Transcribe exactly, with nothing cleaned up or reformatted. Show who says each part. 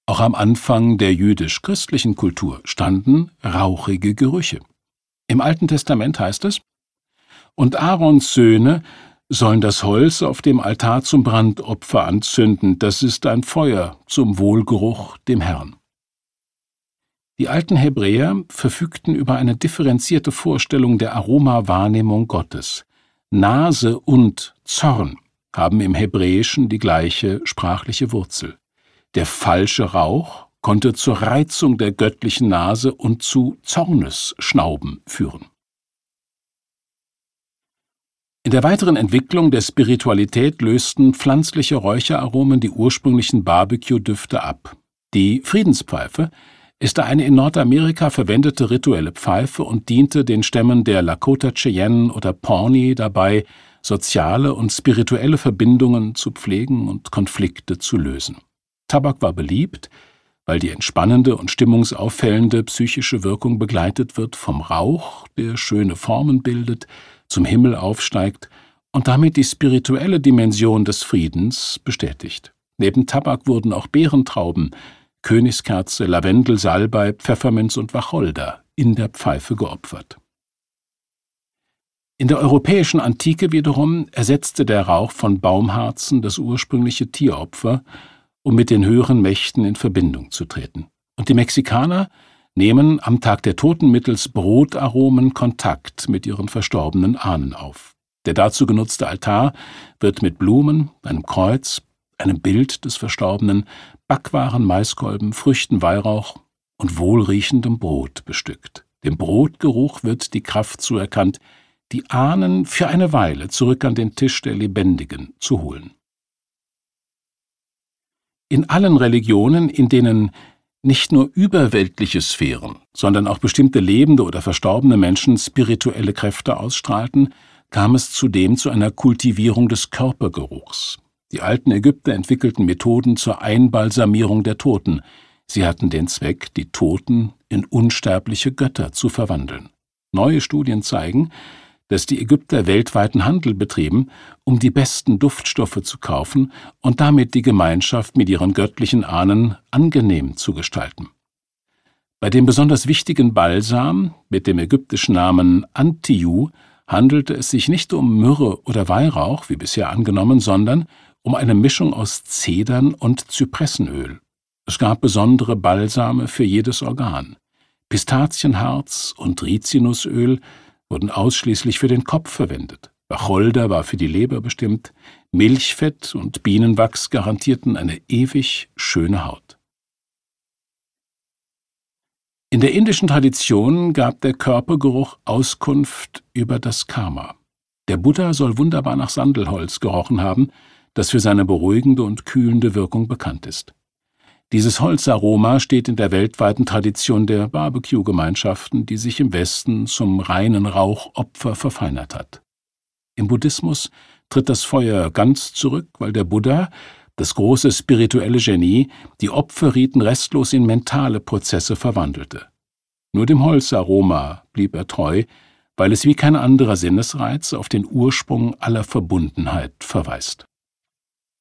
Speaker 1: Auch am Anfang der jüdisch-christlichen Kultur standen rauchige Gerüche. Im Alten Testament heißt es: Und Aarons Söhne sollen das Holz auf dem Altar zum Brandopfer anzünden, das ist ein Feuer zum Wohlgeruch dem Herrn. Die alten Hebräer verfügten über eine differenzierte Vorstellung der Aromawahrnehmung Gottes. Nase und Zorn haben im Hebräischen die gleiche sprachliche Wurzel. Der falsche Rauch konnte zur Reizung der göttlichen Nase und zu Zornesschnauben führen. In der weiteren Entwicklung der Spiritualität lösten pflanzliche Räucheraromen die ursprünglichen Barbecue-Düfte ab. Die Friedenspfeife ist eine in Nordamerika verwendete rituelle Pfeife und diente den Stämmen der Lakota Cheyenne oder Pawnee dabei, soziale und spirituelle Verbindungen zu pflegen und Konflikte zu lösen. Tabak war beliebt, weil die entspannende und stimmungsauffällende psychische Wirkung begleitet wird vom Rauch, der schöne Formen bildet, zum Himmel aufsteigt und damit die spirituelle Dimension des Friedens bestätigt. Neben Tabak wurden auch Beerentrauben, Königskerze, Lavendel, Salbei, Pfefferminz und Wacholder in der Pfeife geopfert. In der europäischen Antike wiederum ersetzte der Rauch von Baumharzen das ursprüngliche Tieropfer, um mit den höheren Mächten in Verbindung zu treten. Und die Mexikaner nehmen am Tag der Toten mittels Brotaromen Kontakt mit ihren verstorbenen Ahnen auf. Der dazu genutzte Altar wird mit Blumen, einem Kreuz, einem Bild des Verstorbenen, Backwaren, Maiskolben, Früchten, Weihrauch und wohlriechendem Brot bestückt. Dem Brotgeruch wird die Kraft zuerkannt, die Ahnen für eine Weile zurück an den Tisch der Lebendigen zu holen. In allen Religionen, in denen nicht nur überweltliche Sphären, sondern auch bestimmte lebende oder verstorbene Menschen spirituelle Kräfte ausstrahlten, kam es zudem zu einer Kultivierung des Körpergeruchs. Die alten Ägypter entwickelten Methoden zur Einbalsamierung der Toten. Sie hatten den Zweck, die Toten in unsterbliche Götter zu verwandeln. Neue Studien zeigen, dass die Ägypter weltweiten Handel betrieben, um die besten Duftstoffe zu kaufen und damit die Gemeinschaft mit ihren göttlichen Ahnen angenehm zu gestalten. Bei dem besonders wichtigen Balsam mit dem ägyptischen Namen Antiyu handelte es sich nicht um Myrrhe oder Weihrauch, wie bisher angenommen, sondern um eine Mischung aus Zedern und Zypressenöl. Es gab besondere Balsame für jedes Organ. Pistazienharz und Rizinusöl wurden ausschließlich für den Kopf verwendet. Wacholder war für die Leber bestimmt, Milchfett und Bienenwachs garantierten eine ewig schöne Haut. In der indischen Tradition gab der Körpergeruch Auskunft über das Karma. Der Buddha soll wunderbar nach Sandelholz gerochen haben, das für seine beruhigende und kühlende Wirkung bekannt ist. Dieses Holzaroma steht in der weltweiten Tradition der Barbecue-Gemeinschaften, die sich im Westen zum reinen Rauchopfer verfeinert hat. Im Buddhismus tritt das Feuer ganz zurück, weil der Buddha, das große spirituelle Genie, die Opferriten restlos in mentale Prozesse verwandelte. Nur dem Holzaroma blieb er treu, weil es wie kein anderer Sinnesreiz auf den Ursprung aller Verbundenheit verweist.